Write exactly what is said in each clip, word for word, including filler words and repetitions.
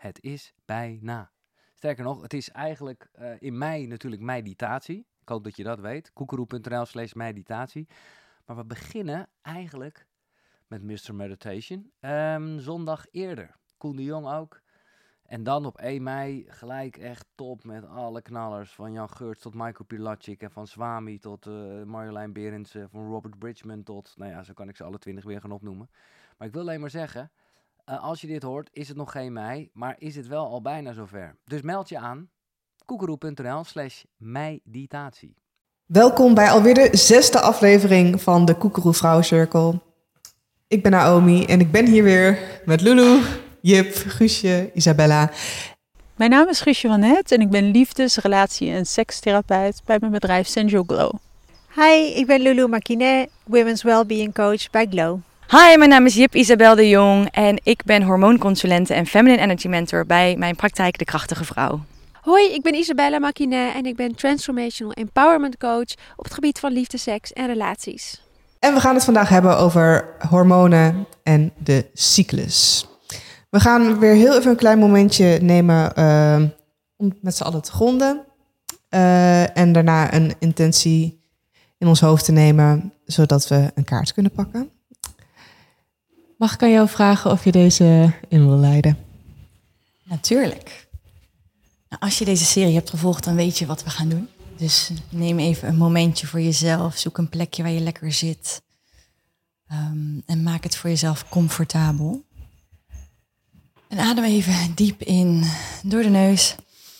Het is bijna. Sterker nog, het is eigenlijk uh, in mei natuurlijk meditatie. Ik hoop dat je dat weet. koekeroe.nl slash meditatie. Maar we beginnen eigenlijk met mister Meditation. Um, zondag eerder. Koen de Jong ook. En dan op één mei gelijk echt top met alle knallers. Van Jan Geurts tot Michael Pilatschik. En van Swami tot uh, Marjolein Berendsen. Van Robert Bridgman tot... Nou ja, zo kan ik ze alle twintig weer gaan opnoemen. Maar ik wil alleen maar zeggen... Uh, als je dit hoort, is het nog geen mei. Maar is het wel al bijna zover. Dus meld je aan. koekeroe.nl slash meditatie. Welkom bij alweer de zesde aflevering van de Koekeroe Vrouwencirkel. Ik ben Naomi en ik ben hier weer met Lulu, Jip, Guusje, Isabella. Mijn naam is Guusje van Het en ik ben liefdes-, relatie- en sekstherapeut bij mijn bedrijf Sensual Glow. Hi, ik ben Lulu Marquinet, Women's Wellbeing Coach bij Glow. Hi, mijn naam is Jip Isabel de Jong en ik ben hormoonconsulente en feminine energy mentor bij mijn praktijk De Krachtige Vrouw. Hoi, ik ben Isabella Marquinet en ik ben Transformational Empowerment Coach op het gebied van liefde, seks en relaties. En we gaan het vandaag hebben over hormonen en de cyclus. We gaan weer heel even een klein momentje nemen uh, om met z'n allen te gronden. Uh, en daarna een intentie in ons hoofd te nemen, zodat we een kaart kunnen pakken. Mag ik aan jou vragen of je deze in wil leiden? Natuurlijk. Nou, als je deze serie hebt gevolgd, dan weet je wat we gaan doen. Dus neem even een momentje voor jezelf. Zoek een plekje waar je lekker zit. Um, en maak het voor jezelf comfortabel. En adem even diep in door de neus.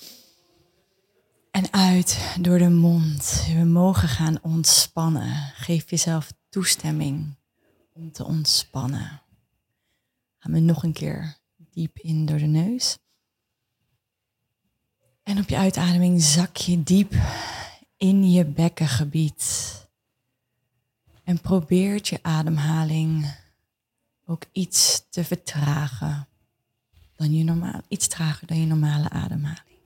En uit door de mond. We mogen gaan ontspannen. Geef jezelf toestemming om te ontspannen. Gaan we nog een keer diep in door de neus. En op je uitademing zak je diep in je bekkengebied. En probeert je ademhaling ook iets te vertragen dan je normaal, iets trager dan je normale ademhaling.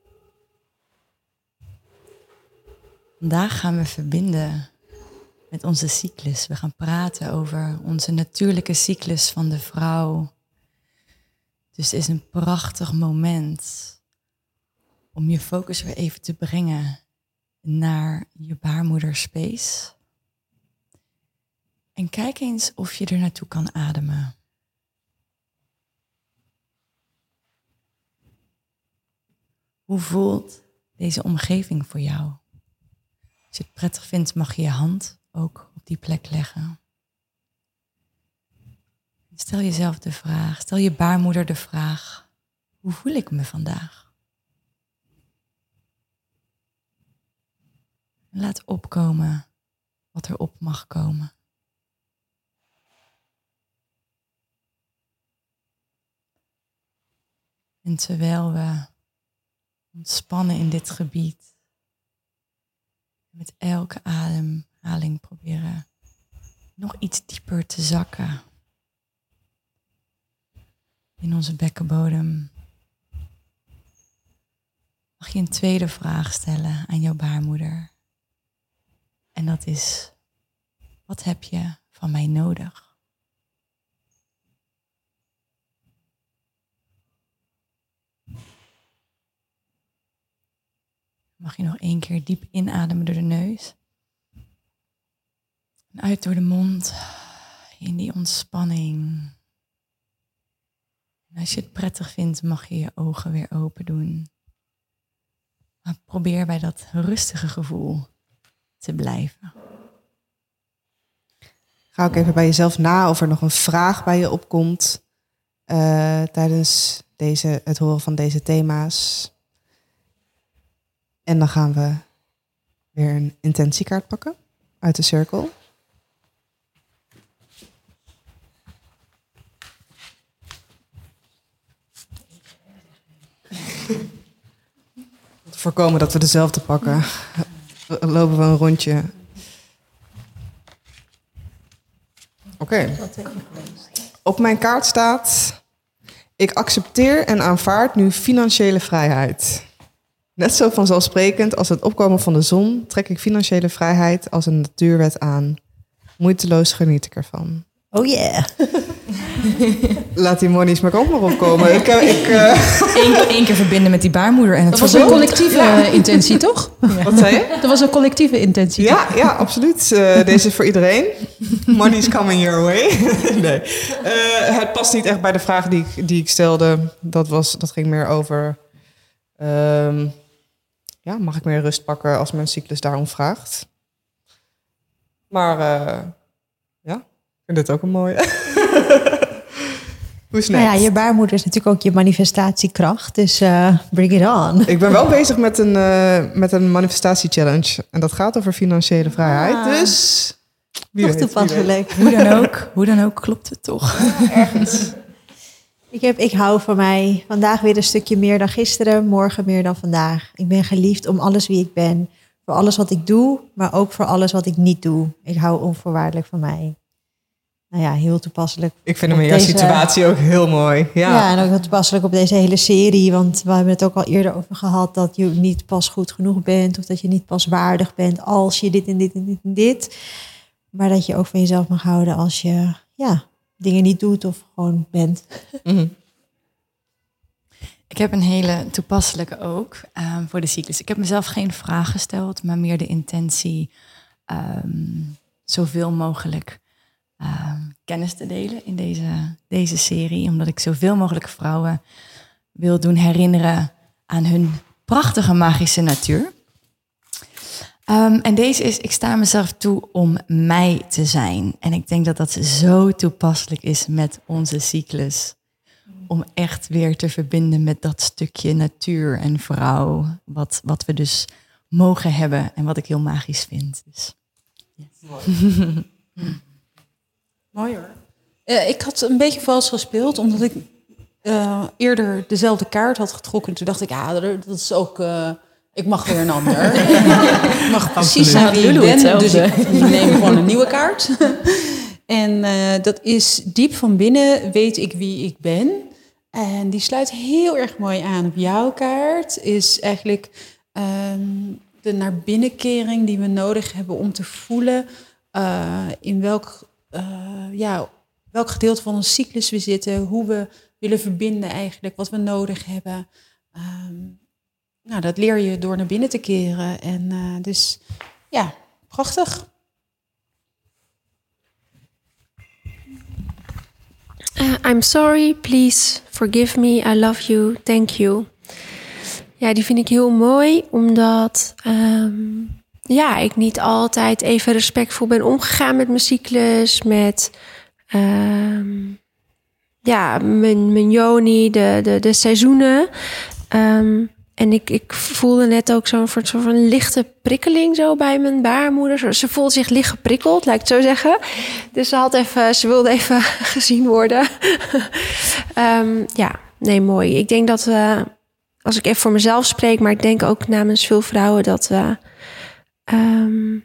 Vandaag gaan we verbinden met onze cyclus. We gaan praten over onze natuurlijke cyclus van de vrouw. Dus het is een prachtig moment om je focus weer even te brengen naar je baarmoederspace. En kijk eens of je er naartoe kan ademen. Hoe voelt deze omgeving voor jou? Als je het prettig vindt, mag je je hand ook op die plek leggen. Stel jezelf de vraag, stel je baarmoeder de vraag, hoe voel ik me vandaag? En laat opkomen wat er op mag komen. En terwijl we ontspannen in dit gebied, met elke ademhaling proberen nog iets dieper te zakken in onze bekkenbodem, mag je een tweede vraag stellen aan jouw baarmoeder. En dat is, wat heb je van mij nodig? Mag je nog één keer diep inademen door de neus. En uit door de mond in die ontspanning. En als je het prettig vindt, mag je je ogen weer open doen. Maar probeer bij dat rustige gevoel te blijven. Ga ook even bij jezelf na of er nog een vraag bij je opkomt uh, tijdens deze, het horen van deze thema's. En dan gaan we weer een intentiekaart pakken uit de cirkel. Om te voorkomen dat we dezelfde pakken, lopen we een rondje. Oké. Okay. Op mijn kaart staat: ik accepteer en aanvaard nu financiële vrijheid. Net zo vanzelfsprekend als het opkomen van de zon trek ik financiële vrijheid als een natuurwet aan. Moeiteloos geniet ik ervan. Oh yeah. Laat die monies maar ook nog opkomen. ik, uh, ik, uh... Eén, één keer verbinden met die baarmoeder. En het dat was een collectieve ja. intentie, toch? Ja. Wat zei je? Dat was een collectieve intentie. Ja, ja absoluut. Uh, deze is voor iedereen. Money's coming your way. nee. Uh, het past niet echt bij de vraag die ik, die ik stelde. Dat, was, dat ging meer over... Um, ja, mag ik meer rust pakken als mijn cyclus daarom vraagt? Maar uh, ja, ik vind dit ook een mooie. Hoe is het? Nou ja, je baarmoeder is natuurlijk ook je manifestatiekracht. Dus uh, bring it on. Ik ben wel bezig met een, uh, met een manifestatie-challenge. En dat gaat over financiële vrijheid. Ah, dus wie toch weet, toepasselijk. Hoe dan ook, hoe dan ook klopt het toch. Ja, echt. Ik, heb, ik hou van mij. Vandaag weer een stukje meer dan gisteren. Morgen meer dan vandaag. Ik ben geliefd om alles wie ik ben. Voor alles wat ik doe, maar ook voor alles wat ik niet doe. Ik hou onvoorwaardelijk van mij. Nou ja, heel toepasselijk. Ik vind hem in jouw deze... situatie ook heel mooi. Ja. ja, en ook heel toepasselijk op deze hele serie. Want we hebben het ook al eerder over gehad... dat je niet pas goed genoeg bent... of dat je niet pas waardig bent als je dit en dit en dit en dit. Maar dat je ook van jezelf mag houden als je ja, dingen niet doet of gewoon bent. Mm-hmm. Ik heb een hele toepasselijke ook uh, voor de cyclus. Ik heb mezelf geen vraag gesteld, maar meer de intentie... Um, zoveel mogelijk... Uh, kennis te delen in deze, deze serie. Omdat ik zoveel mogelijk vrouwen wil doen herinneren aan hun prachtige magische natuur. Um, en deze is, ik sta mezelf toe om mij te zijn. En ik denk dat dat zo toepasselijk is met onze cyclus. Om echt weer te verbinden met dat stukje natuur en vrouw. Wat, wat we dus mogen hebben en wat ik heel magisch vind. Dus, yes. Mooi hoor. Uh, ik had een beetje vals gespeeld, omdat ik uh, eerder dezelfde kaart had getrokken. Toen dacht ik, ja, dat is ook... Uh, ik mag weer een ander. Ik mag precies zijn wie ik ben, dus ik neem gewoon een nieuwe kaart. En uh, dat is diep van binnen weet ik wie ik ben. En die sluit heel erg mooi aan op jouw kaart. Is eigenlijk um, de naar binnenkering die we nodig hebben om te voelen... Uh, in welk... Uh, ja, welk gedeelte van ons cyclus we zitten, hoe we willen verbinden eigenlijk, wat we nodig hebben. Um, nou, dat leer je door naar binnen te keren. En uh, dus, ja, prachtig. Uh, I'm sorry, please forgive me, I love you, thank you. Ja, die vind ik heel mooi, omdat... Um, Ja, ik niet altijd even respectvol ben omgegaan met mijn cyclus, met um, ja, mijn, mijn yoni, de, de, de seizoenen. Um, en ik, ik voelde net ook zo'n soort van lichte prikkeling zo bij mijn baarmoeder. Ze voelde zich licht geprikkeld, laat ik het zo zeggen. Dus ze, had even, ze wilde even gezien worden. um, ja, nee, mooi. Ik denk dat we, als ik even voor mezelf spreek, maar ik denk ook namens veel vrouwen dat we... Um,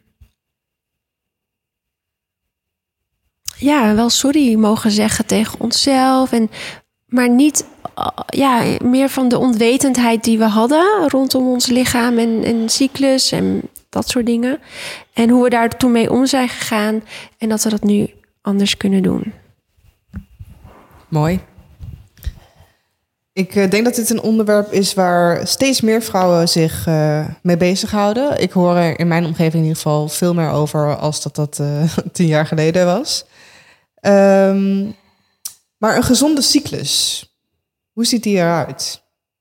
ja, wel sorry mogen zeggen tegen onszelf. En, maar niet uh, ja, meer van de onwetendheid die we hadden rondom ons lichaam en, en cyclus en dat soort dingen. En hoe we daar toen mee om zijn gegaan en dat we dat nu anders kunnen doen. Mooi. Ik uh, denk dat dit een onderwerp is waar steeds meer vrouwen zich uh, mee bezighouden. Ik hoor er in mijn omgeving in ieder geval veel meer over als dat dat uh, tien jaar geleden was. Um, maar een gezonde cyclus, hoe ziet die eruit?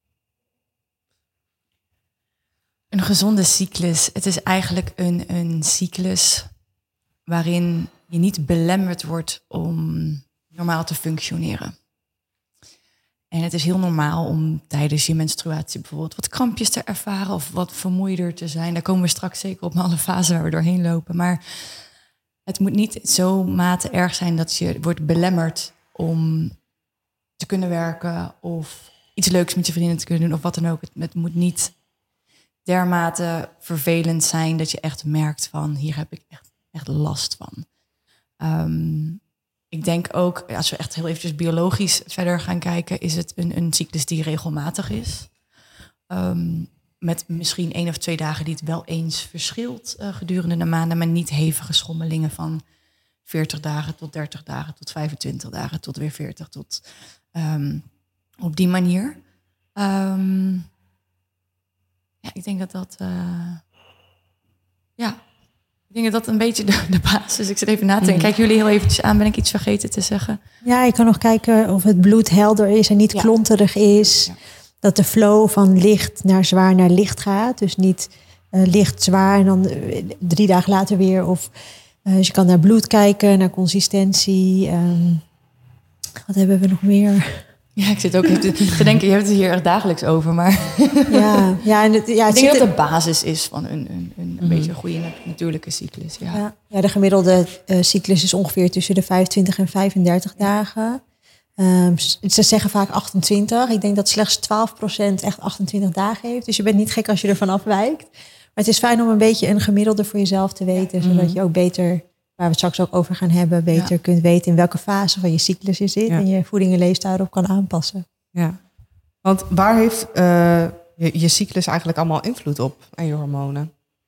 Een gezonde cyclus, het is eigenlijk een, een cyclus waarin je niet belemmerd wordt om normaal te functioneren. En het is heel normaal om tijdens je menstruatie bijvoorbeeld wat krampjes te ervaren of wat vermoeider te zijn. Daar komen we straks zeker op met alle fasen waar we doorheen lopen. Maar het moet niet zo mate erg zijn dat je wordt belemmerd om te kunnen werken of iets leuks met je vrienden te kunnen doen of wat dan ook. Het, het moet niet dermate vervelend zijn dat je echt merkt van hier heb ik echt, echt last van. Um, Ik denk ook, als we echt heel eventjes biologisch verder gaan kijken, is het een, een cyclus die regelmatig is. Um, met misschien één of twee dagen die het wel eens verschilt uh, gedurende de maanden, maar niet hevige schommelingen van veertig dagen tot dertig dagen, tot vijfentwintig dagen, tot weer veertig, tot um, op die manier. Um, ja, ik denk dat dat... Uh, ja, ik denk dat dat een beetje de, de basis is. Ik zit even na te denken. Kijk jullie heel eventjes aan. Ben ik iets vergeten te zeggen? Ja, je kan nog kijken of het bloed helder is en niet Ja. klonterig is. Ja. Dat de flow van licht naar zwaar naar licht gaat. Dus niet uh, licht zwaar en dan uh, drie dagen later weer. Of, uh, dus je kan naar bloed kijken, naar consistentie. Um, wat hebben we nog meer? Ja, ik zit ook even te, te denken, je hebt het hier echt dagelijks over. Maar Ja, ja, en het, ja, het ik denk zit dat er- de basis is van een, een, een, een Mhm. beetje een goede nat- natuurlijke cyclus. Ja. Ja, ja, de gemiddelde uh, cyclus is ongeveer tussen de vijfentwintig en vijfendertig dagen. Um, ze zeggen vaak achtentwintig. Ik denk dat slechts twaalf procent echt achtentwintig dagen heeft. Dus je bent niet gek als je ervan afwijkt. Maar het is fijn om een beetje een gemiddelde voor jezelf te weten. Mhm. Zodat je ook beter, waar we het straks ook over gaan hebben, beter Ja. kunt weten in welke fase van je cyclus je zit. Ja. En je voeding en leefstijl erop kan aanpassen. Ja. Want waar heeft uh, je, je cyclus eigenlijk allemaal invloed op en je hormonen?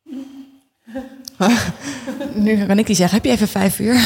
Nu kan ik die zeggen, heb je even vijf uur?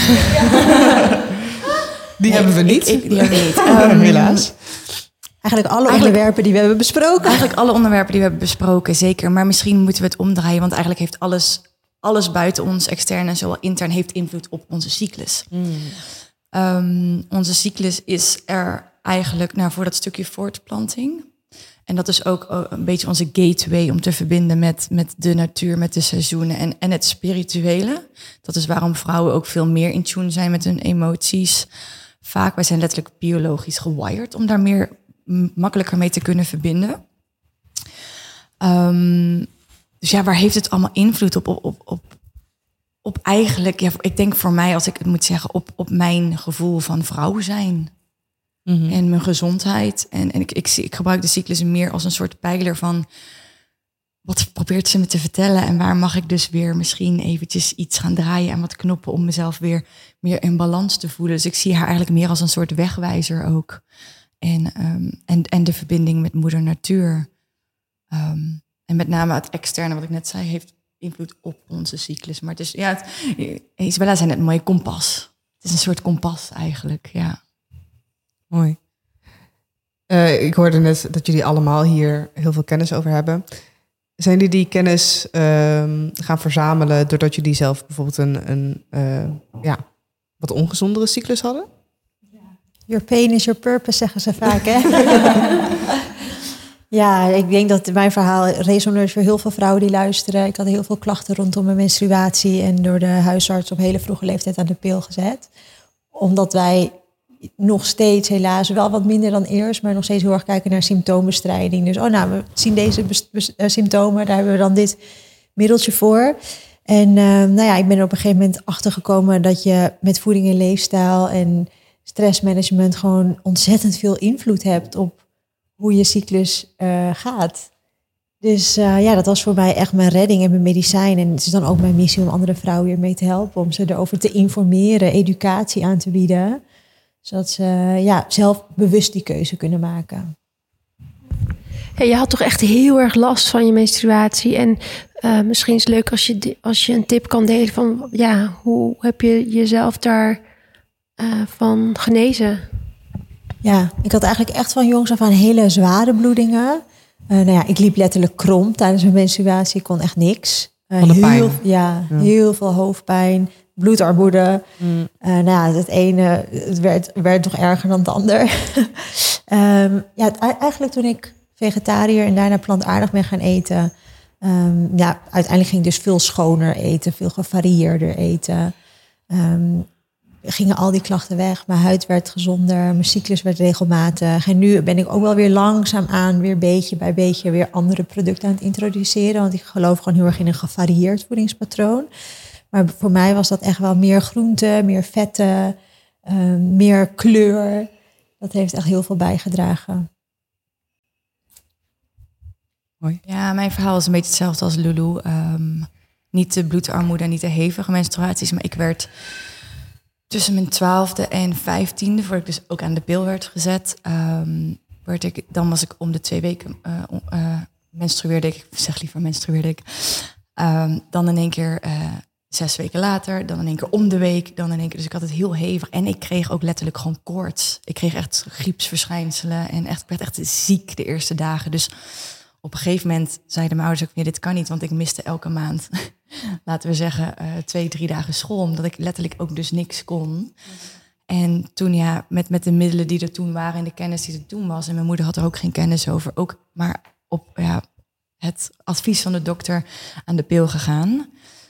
Die hebben we niet. Ik, ik, die hebben we niet. Um, Helaas. Eigenlijk alle Eigenlijk- onderwerpen die we hebben besproken. Eigenlijk alle onderwerpen die we hebben besproken, zeker. Maar misschien moeten we het omdraaien, want eigenlijk heeft alles, alles buiten ons, extern en zowel intern, heeft invloed op onze cyclus. Um, onze cyclus is er eigenlijk nou, voor dat stukje voortplanting. En dat is ook uh, een beetje onze gateway om te verbinden met, met de natuur, met de seizoenen en, en het spirituele. Dat is waarom vrouwen ook veel meer in tune zijn met hun emoties. Vaak, wij zijn letterlijk biologisch gewired om daar meer m- makkelijker mee te kunnen verbinden. Um, dus ja, waar heeft het allemaal invloed op? Op, op, op, op eigenlijk, ja, ik denk voor mij, als ik het moet zeggen, op, op mijn gevoel van vrouw zijn. Mhm. En mijn gezondheid. En, en ik, ik, zie- ik gebruik de cyclus meer als een soort pijler van... wat probeert ze me te vertellen? En waar mag ik dus weer misschien eventjes iets gaan draaien... en wat knoppen om mezelf weer meer in balans te voelen. Dus ik zie haar eigenlijk meer als een soort wegwijzer ook. En, um, en, en de verbinding met moeder natuur. Um, en met name het externe, wat ik net zei... heeft invloed op onze cyclus. Maar het is, ja, het, Isabella zei net een mooie kompas. Het is een soort kompas eigenlijk, ja. Mooi. Uh, ik hoorde net dat jullie allemaal hier heel veel kennis over hebben. Zijn jullie die kennis uh, gaan verzamelen doordat jullie zelf bijvoorbeeld een, een uh, ja, wat ongezondere cyclus hadden? Your pain is your purpose, zeggen ze vaak, hè? Ja, ik denk dat mijn verhaal resoneert voor heel veel vrouwen die luisteren. Ik had heel veel klachten rondom mijn menstruatie... en door de huisarts op hele vroege leeftijd aan de pil gezet. Omdat wij nog steeds helaas, wel wat minder dan eerst... maar nog steeds heel erg kijken naar symptoombestrijding. Dus oh, nou, we zien deze bes- bes- uh, symptomen, daar hebben we dan dit middeltje voor... En uh, nou ja, ik ben er op een gegeven moment achtergekomen dat je met voeding en leefstijl en stressmanagement gewoon ontzettend veel invloed hebt op hoe je cyclus uh, gaat. Dus uh, ja, dat was voor mij echt mijn redding en mijn medicijn. En het is dan ook mijn missie om andere vrouwen weer mee te helpen, om ze erover te informeren, educatie aan te bieden, zodat ze uh, ja, zelf bewust die keuze kunnen maken. Ja, je had toch echt heel erg last van je menstruatie. En uh, misschien is het leuk als je, als je een tip kan delen van... ja, hoe heb je jezelf daar uh, van genezen? Ja, ik had eigenlijk echt van jongs af aan hele zware bloedingen. Uh, nou ja, ik liep letterlijk krom tijdens mijn menstruatie. Ik kon echt niks. Uh, Van de heel, pijn? Ja, Ja. heel veel hoofdpijn, bloedarmoede. Mm. Uh, nou ja, het ene het werd, werd toch erger dan het ander. um, ja, het, eigenlijk toen ik vegetariër en daarna plantaardig ben gaan eten... Um, ja, uiteindelijk ging ik dus veel schoner eten, veel gevarieerder eten. Um, gingen al die klachten weg. Mijn huid werd gezonder, mijn cyclus werd regelmatig. En nu ben ik ook wel weer langzaam aan, weer beetje bij beetje... weer andere producten aan het introduceren. Want ik geloof gewoon heel erg in een gevarieerd voedingspatroon. Maar voor mij was dat echt wel meer groente, meer vetten, um, meer kleur. Dat heeft echt heel veel bijgedragen. Ja, mijn verhaal is een beetje hetzelfde als Lulu. Um, niet de bloedarmoede, niet de hevige menstruaties, maar ik werd tussen mijn twaalfde en vijftiende, voordat ik dus ook aan de pil werd gezet, um, werd ik, dan was ik om de twee weken uh, uh, menstrueerde ik, ik zeg liever menstrueerde ik, um, dan in één keer uh, Zes weken later, dan in één keer om de week, dan in één keer. Dus ik had het heel hevig. En ik kreeg ook letterlijk gewoon koorts. Ik kreeg echt griepsverschijnselen en echt, ik werd echt ziek de eerste dagen. Dus op een gegeven moment zeiden mijn ouders ook, nee, dit kan niet, want ik miste elke maand, laten we zeggen, uh, twee, drie dagen school, omdat ik letterlijk ook dus niks kon. En toen ja, met, met de middelen die er toen waren en de kennis die er toen was, en mijn moeder had er ook geen kennis over, ook maar op ja, het advies van de dokter aan de pil gegaan.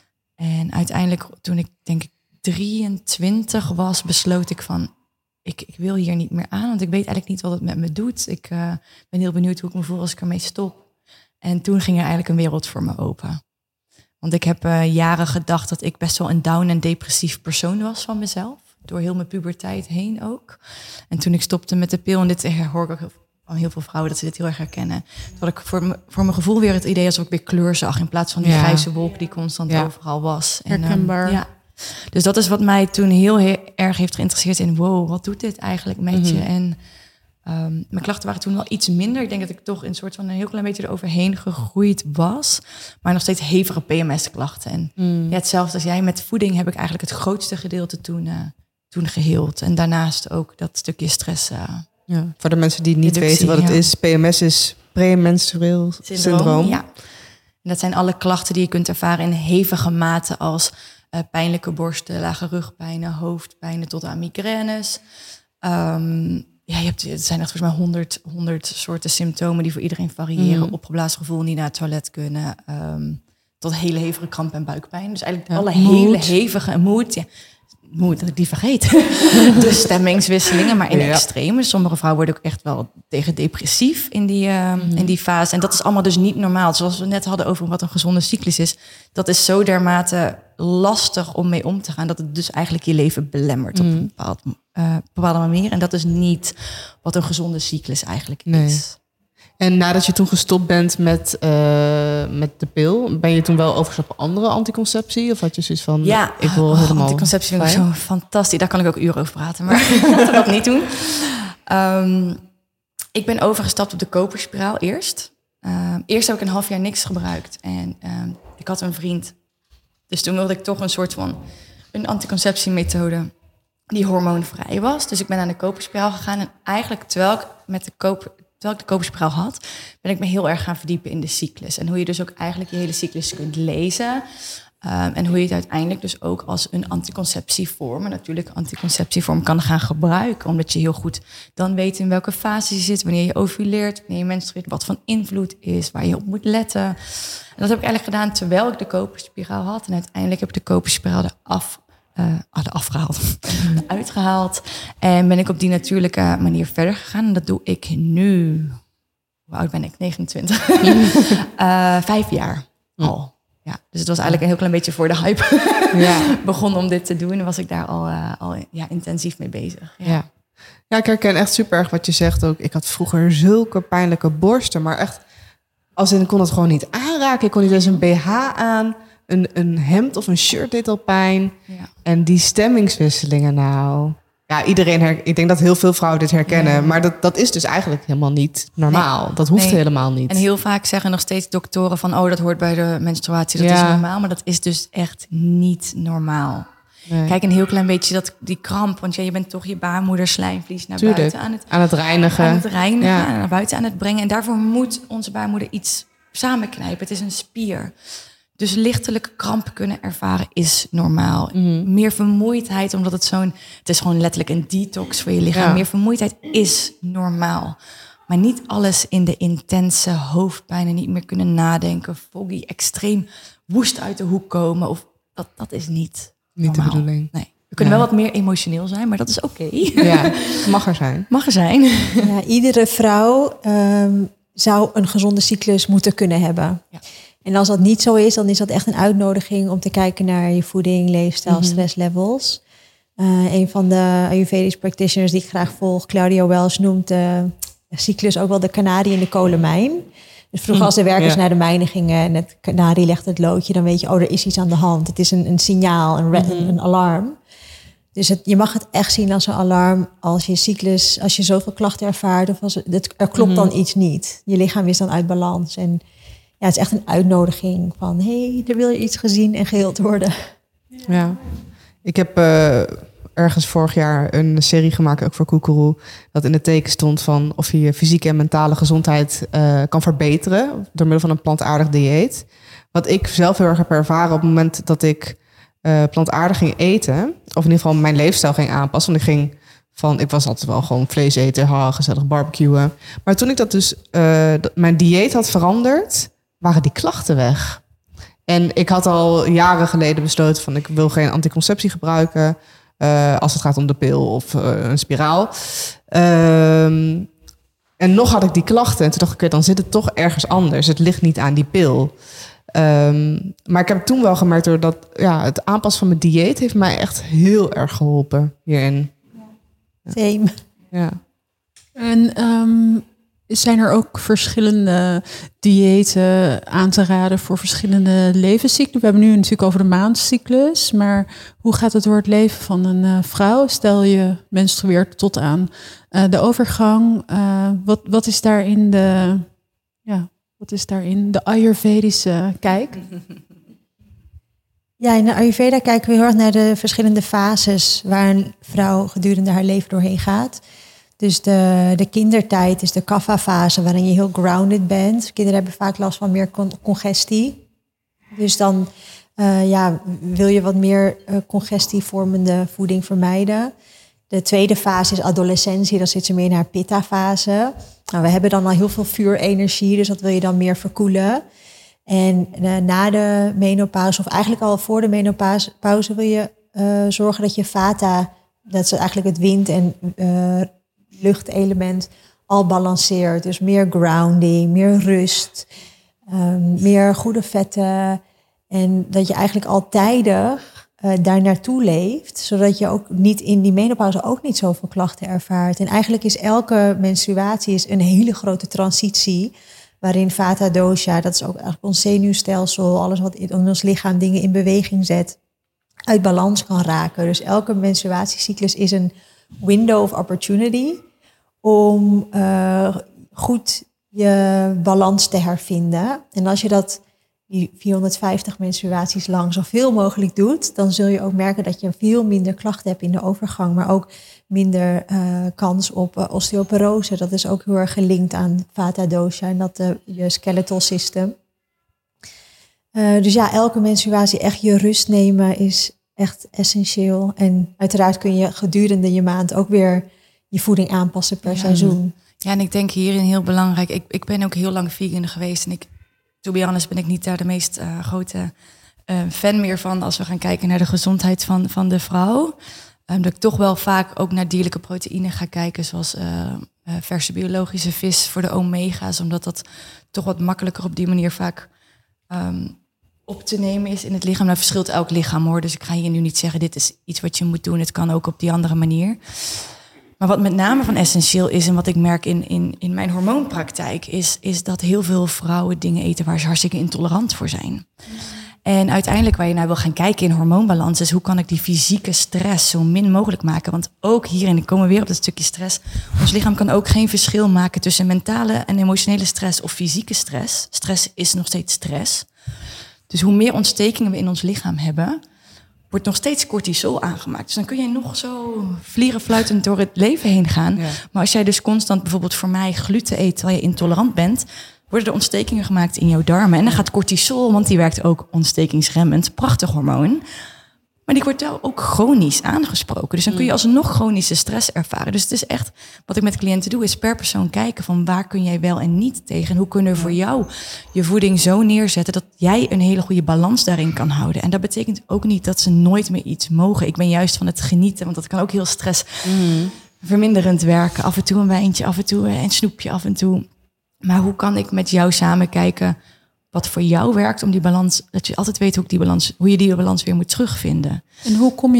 En uiteindelijk, toen ik denk ik drieëntwintig was, besloot ik van, ik, ik wil hier niet meer aan, want ik weet eigenlijk niet wat het met me doet. Ik uh, ben heel benieuwd hoe ik me voel als ik ermee stop. En toen ging er eigenlijk een wereld voor me open. Want ik heb uh, jaren gedacht dat ik best wel een down en depressief persoon was van mezelf. Door heel mijn puberteit heen ook. En toen ik stopte met de pil, en dit hoor ik ook van heel veel vrouwen dat ze dit heel erg herkennen. Toen had ik voor, me, voor mijn gevoel weer het idee alsof ik weer kleur zag, in plaats van die ja. grijze wolk die constant ja. overal was. En, herkenbaar. Um, ja. Dus dat is wat mij toen heel, heel erg heeft geïnteresseerd in, wow, wat doet dit eigenlijk met mm-hmm. je? En um, mijn klachten waren toen wel iets minder. Ik denk dat ik toch een soort van een heel klein beetje eroverheen gegroeid was. Maar nog steeds hevige P M S-klachten. En mm. ja, hetzelfde als jij, met voeding heb ik eigenlijk het grootste gedeelte toen, uh, toen geheeld. En daarnaast ook dat stukje stress. Uh, ja, voor de mensen die niet weten wat het ja. is, P M S is premenstrueel syndroom. syndroom. Ja. En dat zijn alle klachten die je kunt ervaren in hevige mate als Uh, pijnlijke borsten, lage rugpijnen, hoofdpijnen tot aan migraines. Um, ja, je hebt, het zijn echt volgens mij honderd, honderd soorten symptomen die voor iedereen variëren. Mm. Opgeblazen gevoel, niet naar het toilet kunnen. Um, tot hele hevige kramp en buikpijn. Dus eigenlijk ja, alle moed. hele hevige moed. Ja, moed, dat ik die vergeet. De stemmingswisselingen, maar in ja. extreme. Sommige vrouwen worden ook echt wel tegen depressief in die, uh, mm. in die fase. En dat is allemaal dus niet normaal. Zoals we net hadden over wat een gezonde cyclus is. Dat is zo dermate lastig om mee om te gaan, dat het dus eigenlijk je leven belemmert mm. op een bepaald, uh, bepaalde manier. En dat is niet wat een gezonde cyclus eigenlijk nee. is. En nadat je toen gestopt bent met, uh, met de pil, ben je toen wel overgestapt op andere anticonceptie? Of had je zoiets van, ja, ik wil oh, helemaal... anticonceptie vind ik zo fantastisch. Daar kan ik ook uren over praten, maar laten we dat niet doen. Um, ik ben overgestapt op de koperspiraal eerst. Uh, eerst heb ik een half jaar niks gebruikt. En uh, ik had een vriend. Dus toen wilde ik toch een soort van een anticonceptiemethode die hormoonvrij was. Dus ik ben aan de koperspiraal gegaan. En eigenlijk terwijl ik, met de, koper, terwijl ik de koperspiraal had, ben ik me heel erg gaan verdiepen in de cyclus. En hoe je dus ook eigenlijk je hele cyclus kunt lezen. Um, en hoe je het uiteindelijk dus ook als een anticonceptievorm, een natuurlijke anticonceptievorm, kan gaan gebruiken. Omdat je heel goed dan weet in welke fase je zit, wanneer je ovuleert, wanneer je menstrueert, wat van invloed is, waar je op moet letten. En dat heb ik eigenlijk gedaan terwijl ik de koperspiraal had. En uiteindelijk heb ik de koperspiraal eraf, uh, ah, eraf gehaald, uitgehaald. En ben ik op die natuurlijke manier verder gegaan. En dat doe ik nu, hoe oud ben ik? negenentwintig. uh, vijf jaar al. Ja, dus het was eigenlijk een heel klein beetje voor de hype ja. begon om dit te doen. En was ik daar al, uh, al ja, intensief mee bezig. Ja. Ja. ja, ik herken echt super erg wat je zegt ook. Ik had vroeger zulke pijnlijke borsten, maar echt, als in, ik kon het gewoon niet aanraken. Ik kon niet eens een B H aan. Een, een hemd of een shirt deed al pijn. Ja. En die stemmingswisselingen nou... Ja, iedereen her, ik denk dat heel veel vrouwen dit herkennen. Ja. Maar dat, dat is dus eigenlijk helemaal niet normaal. Nee. Dat hoeft nee. helemaal niet. En heel vaak zeggen nog steeds doktoren van, oh, dat hoort bij de menstruatie, dat ja. is normaal. Maar dat is dus echt niet normaal. Nee. Kijk, een heel klein beetje dat, die kramp. Want ja, je bent toch je baarmoederslijmvlies naar Tuurlijk. buiten aan het, aan het reinigen. Aan het reinigen, ja. naar buiten aan het brengen. En daarvoor moet onze baarmoeder iets samenknijpen. Het is een spier. Dus lichtelijke kramp kunnen ervaren is normaal. Mm. Meer vermoeidheid, omdat het zo'n... Het is gewoon letterlijk een detox voor je lichaam. Ja. Meer vermoeidheid is normaal. Maar niet alles in de intense hoofdpijn en niet meer kunnen nadenken. Foggy, extreem woest uit de hoek komen. Of dat, dat is niet Niet normaal. de bedoeling. Nee. We kunnen ja. wel wat meer emotioneel zijn, maar dat is oké. Okay. Ja, mag er zijn. Mag er zijn. Ja, iedere vrouw um, zou een gezonde cyclus moeten kunnen hebben. Ja. En als dat niet zo is, dan is dat echt een uitnodiging om te kijken naar je voeding, leefstijl, mm-hmm. stresslevels. Uh, een van de Ayurvedisch practitioners die ik graag volg, Claudia Wells, noemt de cyclus ook wel de kanarie in de kolenmijn. Dus vroeger als de werkers ja. naar de mijnen gingen en het kanarie legde het loodje, dan weet je, oh, er is iets aan de hand. Het is een, een signaal, een, red, mm-hmm. een alarm. Dus het, je mag het echt zien als een alarm als je cyclus, als je zoveel klachten ervaart, of als het, het, er klopt mm-hmm. dan iets niet. Je lichaam is dan uit balans. En ja, het is echt een uitnodiging van, hé, hey, er wil je iets gezien en geheeld worden. Ja. Ik heb uh, ergens vorig jaar een serie gemaakt, ook voor Koekeroe, dat in het teken stond van of je je fysieke en mentale gezondheid uh, kan verbeteren door middel van een plantaardig dieet. Wat ik zelf heel erg heb ervaren op het moment dat ik uh, plantaardig ging eten, of in ieder geval mijn leefstijl ging aanpassen, want ik ging van, ik was altijd wel gewoon vlees eten, ha, gezellig barbecuen. Maar toen ik dat dus, uh, mijn dieet had veranderd, waren die klachten weg. En ik had al jaren geleden besloten van ik wil geen anticonceptie gebruiken uh, als het gaat om de pil of uh, een spiraal. Um, en nog had ik die klachten en toen dacht ik, okay, dan zit het toch ergens anders. Het ligt niet aan die pil. Um, maar ik heb toen wel gemerkt door dat ja, het aanpassen van mijn dieet heeft mij echt heel erg geholpen hierin. Same. Ja. En um, zijn er ook verschillende diëten aan te raden voor verschillende levenscyclus? We hebben nu natuurlijk over de maandcyclus, maar hoe gaat het door het leven van een uh, vrouw? Stel je menstrueert tot aan uh, de overgang. Uh, wat, wat is daarin de, ja, wat is daarin de Ayurvedische kijk? Ja, in de Ayurveda kijken we heel erg naar de verschillende fases waar een vrouw gedurende haar leven doorheen gaat. Dus de, de kindertijd is de kapha-fase waarin je heel grounded bent. Kinderen hebben vaak last van meer con- congestie. Dus dan uh, ja, wil je wat meer uh, congestievormende voeding vermijden. De tweede fase is adolescentie, dan zit ze meer in haar pitta-fase. Nou, we hebben dan al heel veel vuurenergie, dus dat wil je dan meer verkoelen. En uh, na de menopauze, of eigenlijk al voor de menopauze, pauze, wil je uh, zorgen dat je vata, dat is eigenlijk het wind- en uh, luchtelement, al balanceert. Dus meer grounding, meer rust, um, meer goede vetten. En dat je eigenlijk al tijdig uh, daar naartoe leeft, zodat je ook niet in die menopauze ook niet zoveel klachten ervaart. En eigenlijk is elke menstruatie is een hele grote transitie, waarin vata dosha, dat is ook eigenlijk ons zenuwstelsel, alles wat in ons lichaam dingen in beweging zet, uit balans kan raken. Dus elke menstruatiecyclus is een window of opportunity om uh, goed je balans te hervinden. En als je dat die vierhonderdvijftig menstruaties lang zoveel mogelijk doet, dan zul je ook merken dat je veel minder klachten hebt in de overgang, maar ook minder uh, kans op uh, osteoporose. Dat is ook heel erg gelinkt aan vata dosha en dat uh, je skeletal system. Uh, dus ja, elke menstruatie echt je rust nemen is echt essentieel. En uiteraard kun je gedurende je maand ook weer je voeding aanpassen per ja. seizoen. Ja, en ik denk hierin heel belangrijk. Ik, ik ben ook heel lang vegan geweest en ik, to be honest, ben ik niet daar de meest uh, grote uh, fan meer van als we gaan kijken naar de gezondheid van, van de vrouw. Um, dat ik toch wel vaak ook naar dierlijke proteïnen ga kijken, zoals uh, uh, verse biologische vis voor de omega's, omdat dat toch wat makkelijker op die manier vaak um, op te nemen is in het lichaam. Dat verschilt elk lichaam hoor, dus ik ga hier nu niet zeggen dit is iets wat je moet doen. Het kan ook op die andere manier. Maar wat met name van essentieel is en wat ik merk in, in, in mijn hormoonpraktijk is, is dat heel veel vrouwen dingen eten waar ze hartstikke intolerant voor zijn. En uiteindelijk waar je naar wil gaan kijken in hormoonbalans is hoe kan ik die fysieke stress zo min mogelijk maken. Want ook hierin, ik kom weer op dat stukje stress. Ons lichaam kan ook geen verschil maken tussen mentale en emotionele stress of fysieke stress. Stress is nog steeds stress. Dus hoe meer ontstekingen we in ons lichaam hebben, wordt nog steeds cortisol aangemaakt. Dus dan kun je nog zo vlierenfluitend door het leven heen gaan. Ja. Maar als jij dus constant bijvoorbeeld voor mij gluten eet terwijl je intolerant bent, worden er ontstekingen gemaakt in jouw darmen. En dan gaat cortisol, want die werkt ook ontstekingsremmend, prachtig hormoon. Maar die wordt wel ook chronisch aangesproken. Dus dan kun je alsnog chronische stress ervaren. Dus het is echt, wat ik met cliënten doe, is per persoon kijken van waar kun jij wel en niet tegen. En hoe kunnen we voor jou je voeding zo neerzetten dat jij een hele goede balans daarin kan houden. En dat betekent ook niet dat ze nooit meer iets mogen. Ik ben juist van het genieten, want dat kan ook heel stressverminderend werken. Af en toe een wijntje, af en toe een snoepje, af en toe. Maar hoe kan ik met jou samen kijken wat voor jou werkt om die balans, dat je altijd weet hoe, ik die balans, hoe je die balans weer moet terugvinden. En hoe kom je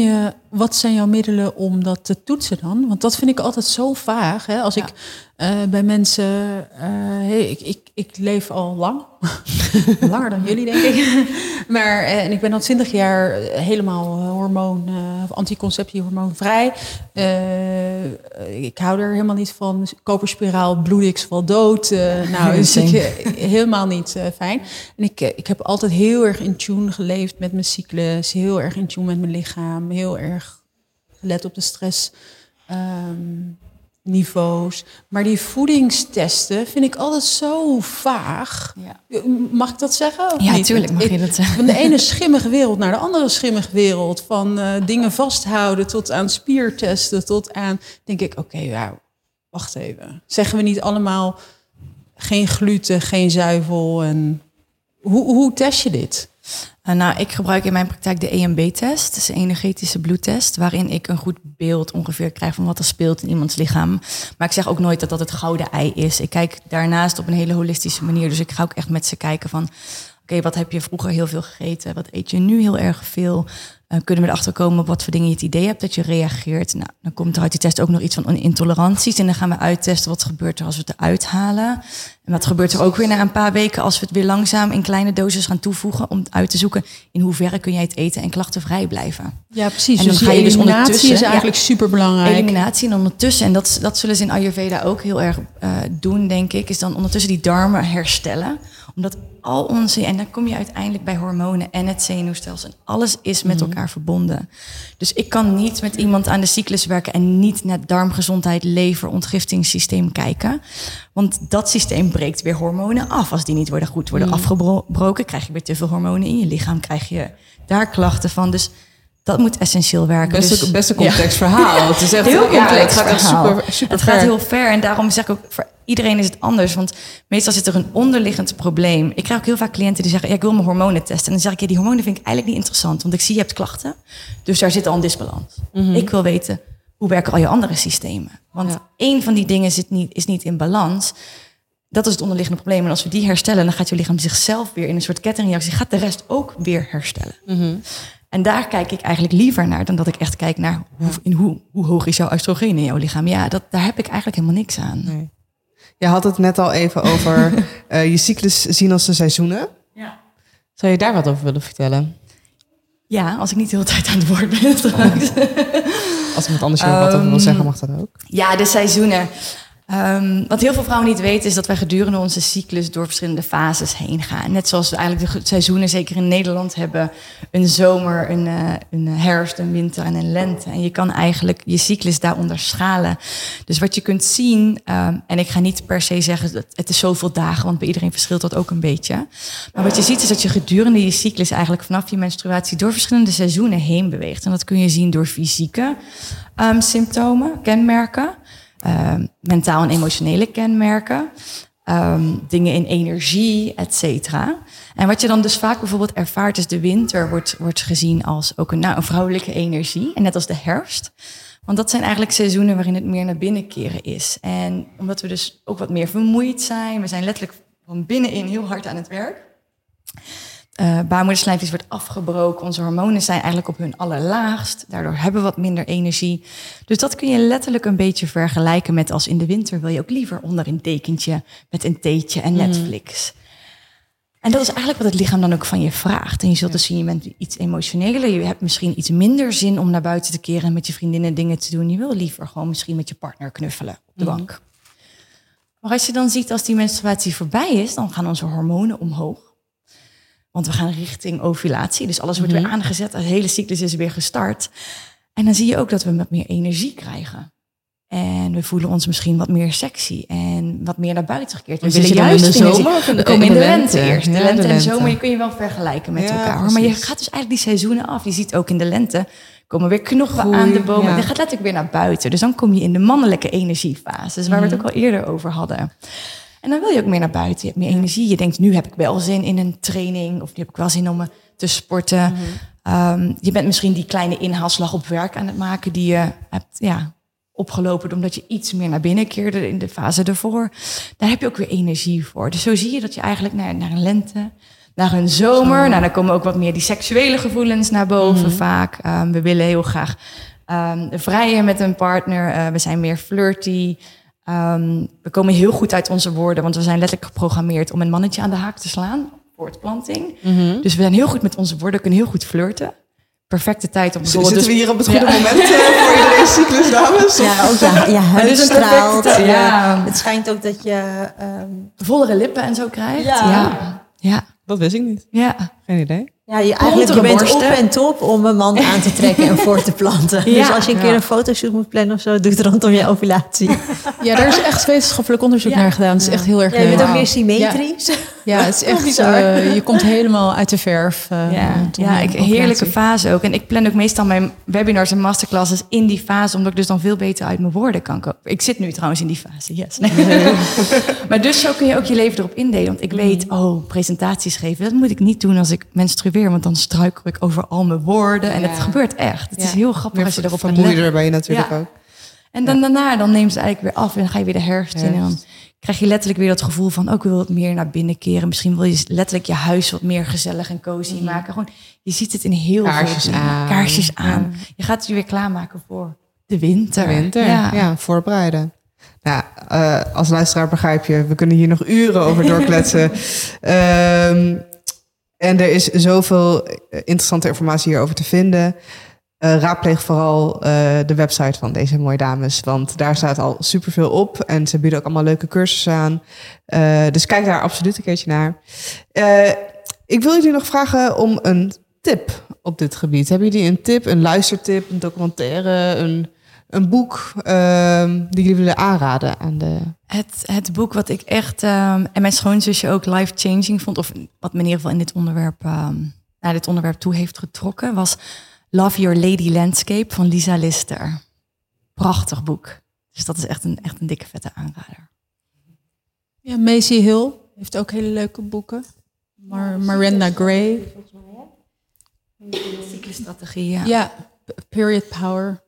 wat zijn jouw middelen om dat te toetsen dan? Want dat vind ik altijd zo vaag. Hè? Als Ja. ik uh, bij mensen... Uh, hey, ik, ik, ik leef al lang. Langer dan jullie, denk ik. Maar uh, en ik ben al twintig jaar helemaal uh, hormoon... Uh, anticonceptie hormoonvrij. Uh, ik hou er helemaal niet van. Koperspiraal, bloed ik wel dood. Uh, nou, dus ik, uh, helemaal niet uh, fijn. En ik, uh, ik heb altijd heel erg in tune geleefd met mijn cyclus. Heel erg in tune met mijn lichaam. Heel erg gelet op de stress... Um, niveaus. Maar die voedingstesten vind ik altijd zo vaag. Ja. Mag ik dat zeggen? Of Ja, niet? tuurlijk mag je dat zeggen. Van de ene schimmige wereld naar de andere schimmige wereld. Van uh, dingen vasthouden tot aan spiertesten. Tot aan, denk ik, oké, okay, ja, wacht even. Zeggen we niet allemaal geen gluten, geen zuivel? En hoe, hoe test je dit? Uh, nou, ik gebruik in mijn praktijk de E M B-test. Dat is een energetische bloedtest, waarin ik een goed beeld ongeveer krijg van wat er speelt in iemands lichaam. Maar ik zeg ook nooit dat dat het gouden ei is. Ik kijk daarnaast op een hele holistische manier. Dus ik ga ook echt met ze kijken van... oké, okay, wat heb je vroeger heel veel gegeten? Wat eet je nu heel erg veel? Uh, kunnen we erachter komen op wat voor dingen je het idee hebt dat je reageert? Nou, dan komt er uit die test ook nog iets van intoleranties. En dan gaan we uittesten wat gebeurt er als we het eruit halen. En wat gebeurt er ook weer na een paar weken als we het weer langzaam in kleine doses gaan toevoegen. Om uit te zoeken in hoeverre kun jij het eten en klachtenvrij blijven. Ja, precies. En dan dus ga je dus eliminatie is eigenlijk ja, super belangrijk. Eliminatie en ondertussen, en dat, dat zullen ze in Ayurveda ook heel erg uh, doen, denk ik, is dan ondertussen die darmen herstellen. Omdat al onze, en dan kom je uiteindelijk bij hormonen en het zenuwstelsel. En alles is met elkaar verbonden. Dus ik kan niet met iemand aan de cyclus werken en niet naar darmgezondheid, lever, ontgiftingssysteem kijken. Want dat systeem breekt weer hormonen af. Als die niet worden goed worden mm. afgebroken, krijg je weer te veel hormonen in je lichaam. Krijg je daar klachten van. Dus dat moet essentieel werken. Best, dus, een, best een complex ja. verhaal. Het is echt heel complex ja, het gaat echt verhaal. super, super het ver. gaat heel ver. En daarom zeg ik ook, voor iedereen is het anders. Want meestal zit er een onderliggend probleem. Ik krijg ook heel vaak cliënten die zeggen, ja, ik wil mijn hormonen testen. En dan zeg ik, ja, die hormonen vind ik eigenlijk niet interessant. Want ik zie, je hebt klachten. Dus daar zit al een disbalans. Mm-hmm. Ik wil weten, hoe werken al je andere systemen? Want ja. één van die dingen zit niet, is niet in balans. Dat is het onderliggende probleem. En als we die herstellen, dan gaat je lichaam zichzelf weer in een soort kettingreactie. Gaat de rest ook weer herstellen. Mm-hmm. En daar kijk ik eigenlijk liever naar dan dat ik echt kijk naar hoe, in hoe, hoe hoog is jouw oestrogeen in jouw lichaam. Ja, dat, daar heb ik eigenlijk helemaal niks aan. Nee. Je had het net al even over uh, je cyclus zien als de seizoenen. Ja. Zou je daar wat over willen vertellen? Ja, als ik niet de hele tijd aan het woord ben. Trouwens. Als iemand anders hier um, wat over wil zeggen, mag dat ook. Ja, de seizoenen. Um, wat heel veel vrouwen niet weten is dat wij gedurende onze cyclus door verschillende fases heen gaan. Net zoals we eigenlijk de seizoenen, zeker in Nederland, hebben. Een zomer, een, uh, een herfst, een winter en een lente. En je kan eigenlijk je cyclus daaronder schalen. Dus wat je kunt zien, um, en ik ga niet per se zeggen dat het is zoveel dagen, want bij iedereen verschilt dat ook een beetje. Maar wat je ziet is dat je gedurende je cyclus eigenlijk vanaf je menstruatie door verschillende seizoenen heen beweegt. En dat kun je zien door fysieke um, symptomen, kenmerken. Uh, mentaal en emotionele kenmerken, um, dingen in energie, et cetera. En wat je dan dus vaak bijvoorbeeld ervaart is de winter wordt, wordt gezien als ook een, nou, een vrouwelijke energie. En net als de herfst. Want dat zijn eigenlijk seizoenen waarin het meer naar binnen keren is. En omdat we dus ook wat meer vermoeid zijn, we zijn letterlijk van binnenin heel hard aan het werk. Uh, baarmoederslijmvlies wordt afgebroken. Onze hormonen zijn eigenlijk op hun allerlaagst. Daardoor hebben we wat minder energie. Dus dat kun je letterlijk een beetje vergelijken met als in de winter wil je ook liever onder een dekentje met een theetje en Netflix. Mm. En dat is eigenlijk wat het lichaam dan ook van je vraagt. En je zult dus zien, je bent iets emotioneler. Je hebt misschien iets minder zin om naar buiten te keren en met je vriendinnen dingen te doen. Je wil liever gewoon misschien met je partner knuffelen op de bank. Mm. Maar als je dan ziet als die menstruatie voorbij is, dan gaan onze hormonen omhoog. Want we gaan richting ovulatie. Dus alles wordt mm-hmm. weer aangezet. De hele cyclus is weer gestart. En dan zie je ook dat we wat meer energie krijgen. En we voelen ons misschien wat meer sexy. En wat meer naar buiten gekeerd. We dus willen juist in de zomer of in de, we komen in de, de lente, lente eerst. De ja, lente de en lente. zomer, je kun je wel vergelijken met ja, elkaar. Precies. Maar je gaat dus eigenlijk die seizoenen af. Je ziet ook in de lente komen weer knoppen Groei, aan de bomen. Ja. Je gaat letterlijk weer naar buiten. Dus dan kom je in de mannelijke energiefase. Dus waar mm-hmm. we het ook al eerder over hadden. En dan wil je ook meer naar buiten. Je hebt meer energie. Je denkt, nu heb ik wel zin in een training. Of nu heb ik wel zin om te sporten. Mm-hmm. Um, je bent misschien die kleine inhaalslag op werk aan het maken die je hebt ja, opgelopen omdat je iets meer naar binnen keerde in de fase ervoor. Daar heb je ook weer energie voor. Dus zo zie je dat je eigenlijk naar, naar een lente, naar een zomer. Nou, dan komen ook wat meer die seksuele gevoelens naar boven mm. vaak. Um, we willen heel graag um, vrijen met een partner. Uh, we zijn meer flirty. Um, we komen heel goed uit onze woorden, want we zijn letterlijk geprogrammeerd om een mannetje aan de haak te slaan. Voortplanting. Mm-hmm. Dus we zijn heel goed met onze woorden, kunnen heel goed flirten. Perfecte tijd om bijvoorbeeld... Zitten we dus, hier op het goede ja. moment uh, voor iedereen cyclus, dames? Ja, ook ja, je huid dus straalt. Perfecte, ja. Ja. Het schijnt ook dat je... Um... vollere lippen en zo krijgt. Ja. ja. ja. Dat wist ik niet. Ja. Geen idee. Ja, je, eigenlijk, je bent borsten. op en top om een man aan te trekken en voor te planten. Ja. Dus als je een keer een fotoshoot moet plannen of zo, doe het rondom je ovulatie. Ja, daar is echt wetenschappelijk onderzoek ja. naar gedaan. Het is ja. echt heel erg... Ja, je bent wow. ook meer symmetrisch. Ja, ja het is echt... Uh, je komt helemaal uit de verf. Uh, ja, ja ik, heerlijke fase ook. En ik plan ook meestal mijn webinars en masterclasses in die fase, omdat ik dus dan veel beter uit mijn woorden kan komen. Ik zit nu trouwens in die fase, yes. Nee. Maar dus zo kun je ook je leven erop indelen. Want ik weet, oh, presentaties geven, dat moet ik niet doen als ik menstrueer, want dan struikel ik over al mijn woorden. En ja. het gebeurt echt. Het ja. is heel grappig als je erop gaat letten. Vermoeider ben je natuurlijk ja. ook. En dan ja. daarna, dan neemt het eigenlijk weer af en dan ga je weer de herfst in. En dan krijg je letterlijk weer dat gevoel van, ook oh, wil wat meer naar binnen keren. Misschien wil je letterlijk je huis wat meer gezellig en cozy mm. maken. Gewoon, je ziet het in heel Kaarsjes veel aan. Kaarsjes aan. Ja. Je gaat het je weer klaarmaken voor de winter. De winter, ja, ja voorbereiden. Nou, uh, als luisteraar begrijp je, we kunnen hier nog uren over doorkletsen. um, en er is zoveel interessante informatie hierover te vinden. Uh, raadpleeg vooral uh, de website van deze mooie dames. Want daar staat al superveel op. En ze bieden ook allemaal leuke cursussen aan. Uh, dus kijk daar absoluut een keertje naar. Uh, ik wil jullie nog vragen om een tip op dit gebied. Hebben jullie een tip, een luistertip, een documentaire, een, een boek uh, die jullie willen aanraden aan de... Het, het boek wat ik echt... Um, en mijn schoonzusje ook life-changing vond, of wat me in ieder geval in dit onderwerp, um, naar dit onderwerp toe heeft getrokken, was Love Your Lady Landscape van Lisa Lister. Prachtig boek. Dus dat is echt een, echt een dikke vette aanrader. Ja, Maisie Hill heeft ook hele leuke boeken. Mar- Miranda Gray. Cyclusstrategie, ja. Ja, Period Power.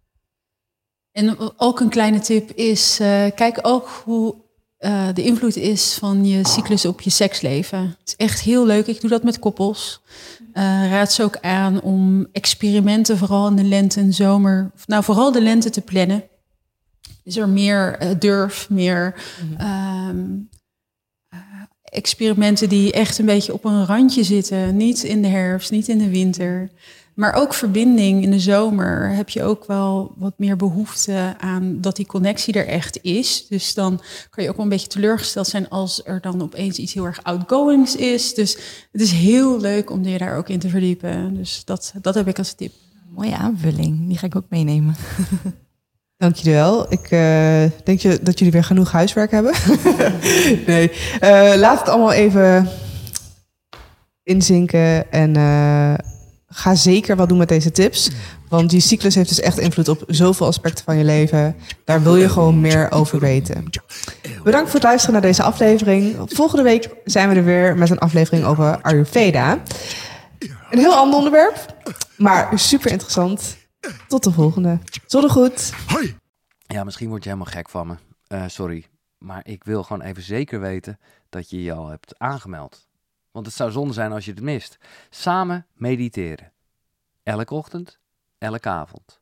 En ook een kleine tip is, uh, kijk ook hoe uh, de invloed is van je cyclus op je seksleven. Het is echt heel leuk. Ik doe dat met koppels. Uh, raad ze ook aan om experimenten, vooral in de lente en zomer, nou vooral de lente te plannen. Is er meer uh, durf, meer um, uh, experimenten die echt een beetje op een randje zitten. Niet in de herfst, niet in de winter. Maar ook verbinding in de zomer heb je ook wel wat meer behoefte aan dat die connectie er echt is. Dus dan kan je ook wel een beetje teleurgesteld zijn als er dan opeens iets heel erg outgoings is. Dus het is heel leuk om je daar ook in te verdiepen. Dus dat, dat heb ik als tip. Mooie aanvulling, die ga ik ook meenemen. Dank jullie wel. Ik uh, denk je dat jullie weer genoeg huiswerk hebben. nee, uh, laat het allemaal even inzinken en uh, ga zeker wat doen met deze tips. Want die cyclus heeft dus echt invloed op zoveel aspecten van je leven. Daar wil je gewoon meer over weten. Bedankt voor het luisteren naar deze aflevering. Volgende week zijn we er weer met een aflevering over Ayurveda. Een heel ander onderwerp, maar super interessant. Tot de volgende. Zonnegoed. Ja, misschien word je helemaal gek van me. Uh, sorry. Maar ik wil gewoon even zeker weten dat je je al hebt aangemeld. Want het zou zonde zijn als je het mist. Samen mediteren. Elke ochtend, elke avond.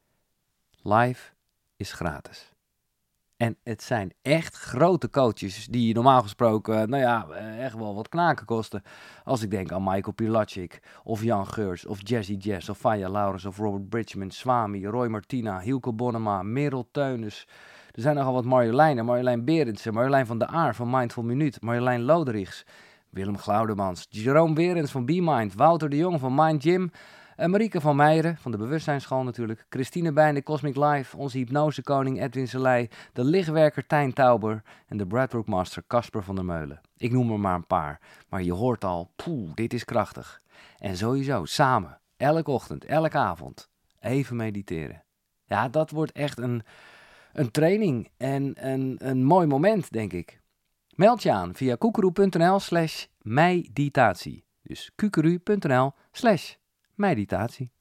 Live is gratis. En het zijn echt grote coaches die je normaal gesproken, nou ja, echt wel wat knaken kosten. Als ik denk aan Michael Pilatschik, of Jan Geurts, of Jazzy Jazz, of Faya Laurens, of Robert Bridgman, Swami, Roy Martina, Hielke Bonnema, Merel Teunis. Er zijn nogal wat Marjoleinen, Marjolein Berendsen, Marjolein van der Aar van Mindful Minuut, Marjolein Loderichs, Willem Glaudemans, Jerome Berends van BeMind, Wouter de Jong van Mind Gym, Uh, Marieke van Meijeren, van de Bewustzijnsschool natuurlijk. Christine Bij, de Cosmic Life. Onze hypnosekoning Edwin Selei. De lichtwerker Tijn Tauber. En de Breathwork Master Casper van der Meulen. Ik noem er maar een paar. Maar je hoort al, poeh, dit is krachtig. En sowieso, samen, elke ochtend, elke avond, even mediteren. Ja, dat wordt echt een, een training en een, een mooi moment, denk ik. Meld je aan via koekeroe.nl slash meditatie. Dus kukeru.nl slash meditatie.